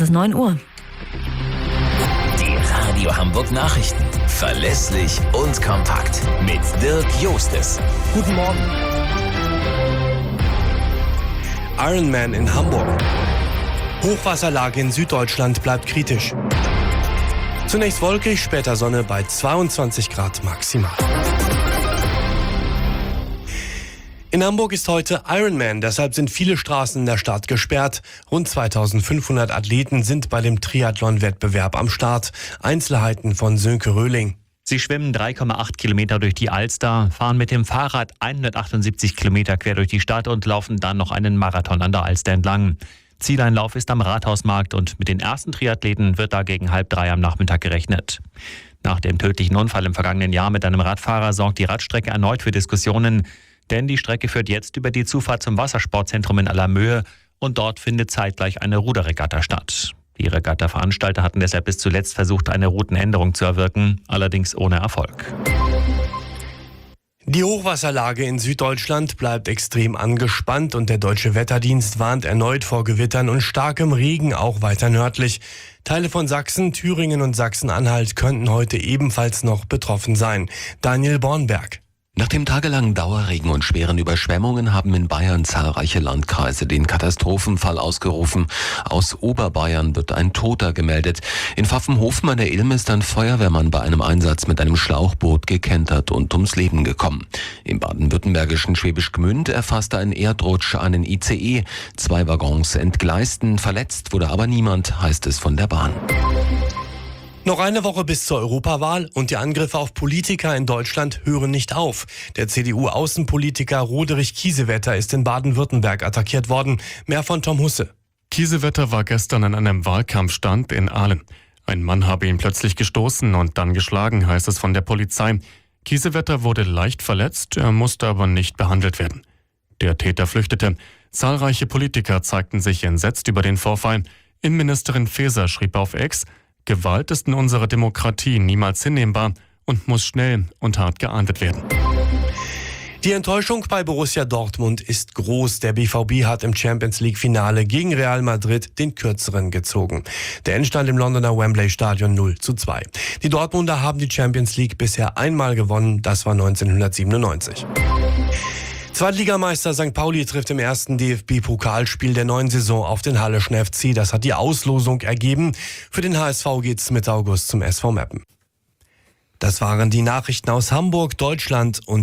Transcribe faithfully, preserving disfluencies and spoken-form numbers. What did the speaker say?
ist neun Uhr. Die Radio Hamburg Nachrichten. Verlässlich und kompakt. Mit Dirk Jostes. Guten Morgen. Ironman in Hamburg. Hochwasserlage in Süddeutschland bleibt kritisch. Zunächst wolkig, später Sonne bei zweiundzwanzig Grad maximal. In Hamburg ist heute Ironman, deshalb sind viele Straßen in der Stadt gesperrt. Rund zweitausendfünfhundert Athleten sind bei dem Triathlon-Wettbewerb am Start. Einzelheiten von Sönke Röhling. Sie schwimmen drei Komma acht Kilometer durch die Alster, fahren mit dem Fahrrad hundertachtundsiebzig Kilometer quer durch die Stadt und laufen dann noch einen Marathon an der Alster entlang. Zieleinlauf ist am Rathausmarkt und mit den ersten Triathleten wird da gegen halb drei am Nachmittag gerechnet. Nach dem tödlichen Unfall im vergangenen Jahr mit einem Radfahrer sorgt die Radstrecke erneut für Diskussionen. Denn die Strecke führt jetzt über die Zufahrt zum Wassersportzentrum in Allermöhe und dort findet zeitgleich eine Ruderregatta statt. Die Regatta-Veranstalter hatten deshalb bis zuletzt versucht, eine Routenänderung zu erwirken, allerdings ohne Erfolg. Die Hochwasserlage in Süddeutschland bleibt extrem angespannt und der Deutsche Wetterdienst warnt erneut vor Gewittern und starkem Regen, auch weiter nördlich. Teile von Sachsen, Thüringen und Sachsen-Anhalt könnten heute ebenfalls noch betroffen sein. Daniel Bornberg. Nach dem tagelangen Dauerregen und schweren Überschwemmungen haben in Bayern zahlreiche Landkreise den Katastrophenfall ausgerufen. Aus Oberbayern wird ein Toter gemeldet. In Pfaffenhofen an der Ilm ist ein Feuerwehrmann bei einem Einsatz mit einem Schlauchboot gekentert und ums Leben gekommen. Im baden-württembergischen Schwäbisch Gmünd erfasste ein Erdrutsch einen I C E. Zwei Waggons entgleisten, verletzt wurde aber niemand, heißt es von der Bahn. Noch eine Woche bis zur Europawahl und die Angriffe auf Politiker in Deutschland hören nicht auf. Der C D U-Außenpolitiker Roderich Kiesewetter ist in Baden-Württemberg attackiert worden. Mehr von Tom Husse. Kiesewetter war gestern an einem Wahlkampfstand in Aalen. Ein Mann habe ihn plötzlich gestoßen und dann geschlagen, heißt es von der Polizei. Kiesewetter wurde leicht verletzt, er musste aber nicht behandelt werden. Der Täter flüchtete. Zahlreiche Politiker zeigten sich entsetzt über den Vorfall. Innenministerin Faeser schrieb auf X: Gewalt ist in unserer Demokratie niemals hinnehmbar und muss schnell und hart geahndet werden. Die Enttäuschung bei Borussia Dortmund ist groß. Der B V B hat im Champions-League-Finale gegen Real Madrid den Kürzeren gezogen. Der Endstand im Londoner Wembley-Stadion null zu zwei. Die Dortmunder haben die Champions League bisher einmal gewonnen, das war neunzehnhundertsiebenundneunzig. Zweitligameister Sankt Pauli trifft im ersten D F B-Pokalspiel der neuen Saison auf den Halleschen F C. Das hat die Auslosung ergeben. Für den H S V geht's Mitte August zum S V Meppen. Das waren die Nachrichten aus Hamburg, Deutschland und